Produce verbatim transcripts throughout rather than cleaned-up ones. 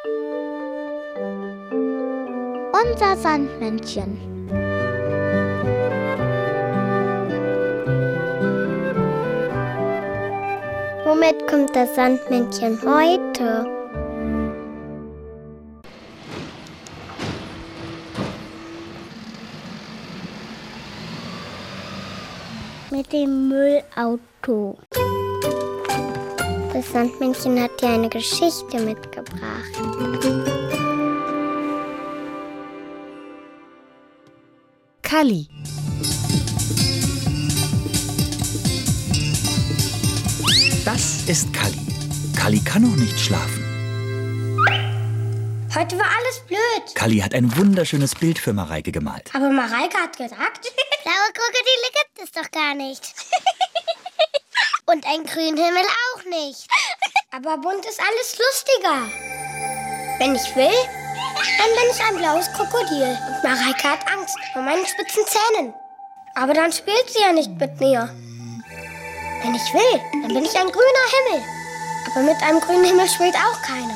Unser Sandmännchen. Womit kommt das Sandmännchen heute? Mit dem Müllauto. Das Sandmännchen hat dir eine Geschichte mitgebracht. Kalli. Das ist Kalli. Kalli kann noch nicht schlafen. Heute war alles blöd. Kalli hat ein wunderschönes Bild für Mareike gemalt. Aber Mareike hat gesagt, blaue Krokodile gibt es doch gar nicht. Und einen grünen Himmel auch nicht. Aber bunt ist alles lustiger. Wenn ich will, dann bin ich ein blaues Krokodil. Und Mareike hat Angst vor meinen spitzen Zähnen. Aber dann spielt sie ja nicht mit mir. Wenn ich will, dann bin ich ein grüner Himmel. Aber mit einem grünen Himmel spielt auch keiner.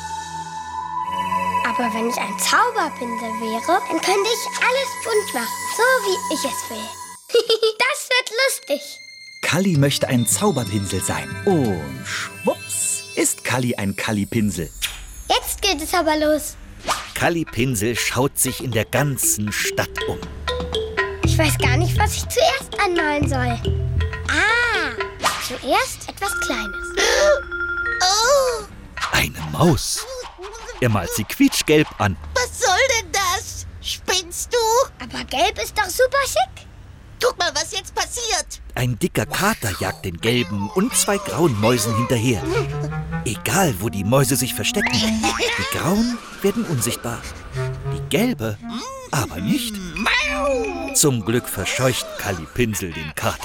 Aber wenn ich ein Zauberpinsel wäre, dann könnte ich alles bunt machen, so wie ich es will. Das wird lustig. Kalli möchte ein Zauberpinsel sein. Und schwupps ist Kalli ein Kalli-Pinsel. Jetzt geht es aber los. Kalli Pinsel schaut sich in der ganzen Stadt um. Ich weiß gar nicht, was ich zuerst anmalen soll. Ah, zuerst etwas Kleines. Oh, Eine Maus. Er malt sie quietschgelb an. was soll denn das? Spinnst du? Aber gelb ist doch super schick. Guck mal, was jetzt passiert. Ein dicker Kater jagt den gelben und zwei grauen Mäusen hinterher. Egal, wo die Mäuse sich verstecken, die grauen werden unsichtbar. Die gelbe aber nicht. Zum Glück verscheucht Kalli Pinsel den Kater.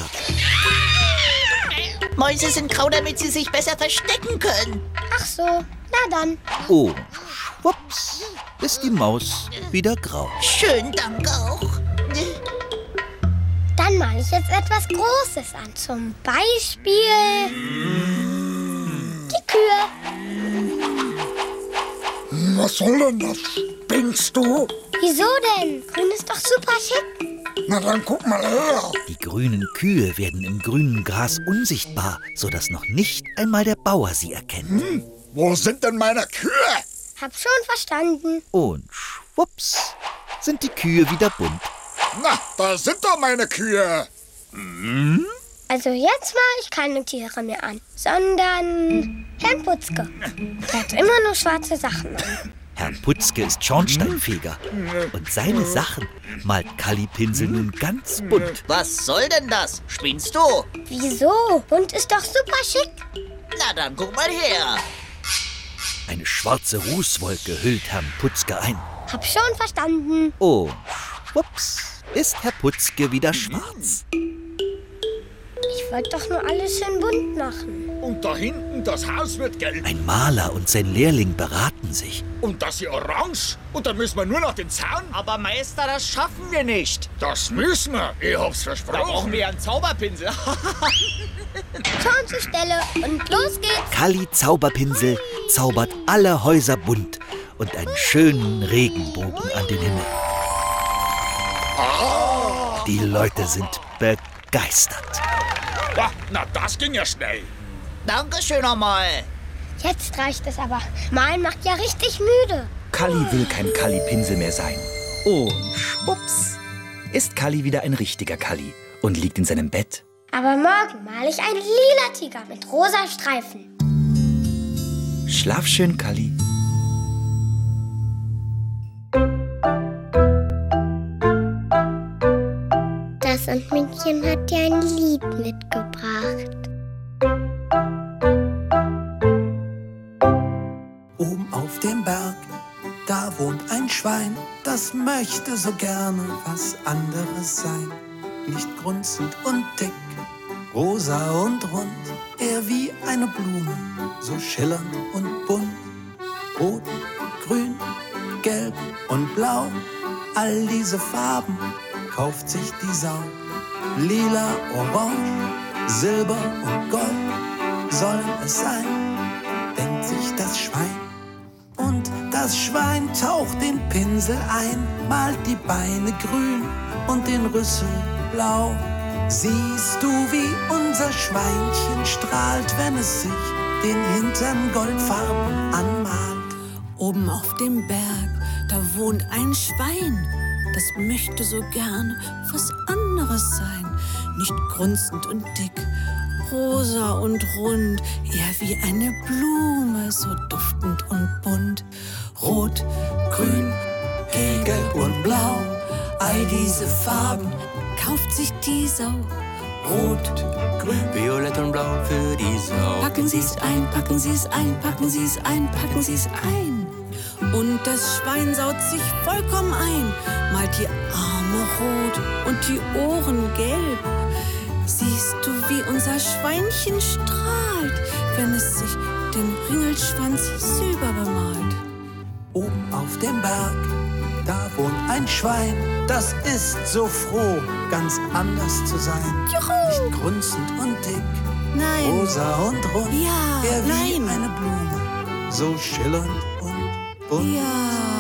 Mäuse sind grau, damit sie sich besser verstecken können. Ach so, na dann. Oh, schwupps, ist die Maus wieder grau. Schön, danke auch. Dann male ich jetzt etwas Großes an. Zum Beispiel die Kühe. Was soll denn das? Spinnst du? Wieso denn? Grün ist doch super schick. Na dann guck mal her. Die grünen Kühe werden im grünen Gras unsichtbar, sodass noch nicht einmal der Bauer sie erkennt. Hm, wo sind denn meine Kühe? Hab schon verstanden. Und schwupps sind die Kühe wieder bunt. Na, da sind doch meine Kühe. Also jetzt male ich keine Tiere mehr an, sondern Herrn Putzke. Er hat immer nur schwarze Sachen an. Herr Putzke ist Schornsteinfeger und seine Sachen malt Kalli Pinsel nun ganz bunt. Was soll denn das? Spinnst du? Wieso? Bunt ist doch super schick. Na dann guck mal her. Eine schwarze Rußwolke hüllt Herrn Putzke ein. Hab schon verstanden. Und schwupps ist Herr Putzke wieder schwarz. Ich wollte doch nur alles schön bunt machen. Und da hinten, das Haus wird gelb. Ein Maler und sein Lehrling beraten sich. Und das hier orange. Und dann müssen wir nur noch den Zaun. Aber Meister, das schaffen wir nicht. Das müssen wir. Ich hab's Da brauchen versprochen. wir einen Zauberpinsel. Schon zur Stelle und los geht's. Kalli Zauberpinsel zaubert alle Häuser bunt und einen schönen Regenbogen an den Himmel. Die Leute sind begeistert. Ja, na, das ging ja schnell. Dankeschön nochmal. Jetzt reicht es aber. Malen macht ja richtig müde. Kalli will kein Kalli-Pinsel mehr sein. Und schwupps ist Kalli wieder ein richtiger Kalli und liegt in seinem Bett. Aber morgen male ich einen lila Tiger mit rosa Streifen. Schlaf schön, Kalli. Das Sandmännchen hat dir ein Lied mitgebracht. Oben auf dem Berg, da wohnt ein Schwein, das möchte so gerne was anderes sein. Nicht grunzend und dick, rosa und rund, eher wie eine Blume, so schillernd und bunt. Rot, grün, gelb und blau, all diese Farben kauft sich die Sau. Lila, orange, silber und gold sollen es sein, denkt sich das Schwein. Und Das Schwein taucht den Pinsel ein, malt die Beine grün und den Rüssel blau. Siehst du, wie unser Schweinchen strahlt, wenn es sich den Hintern goldfarben anmalt? Oben auf dem Berg, da wohnt ein Schwein, das möchte so gern was anderes sein. Nicht grunzend und dick, rosa und rund, eher wie eine Blume, so duftend und bunt. Rot, grün, gelb und blau, all diese Farben kauft sich die Sau. Rot, grün, violett und blau für die Sau. Packen Sie's ein, packen Sie's ein, packen Sie's ein, packen Sie's ein. Und das Schwein saut sich vollkommen ein, malt die Arme rot und die Ohren gelb. Siehst du, wie unser Schweinchen strahlt, wenn es sich den Ringelschwanz silber bemalt? Oben auf dem Berg, da wohnt ein Schwein, das ist so froh, ganz anders zu sein. Juhu! Nicht grunzend und dick, Nein. rosa und rund, Ja, eher wie nein. eine Blume, so schillernd und bunt. Ja.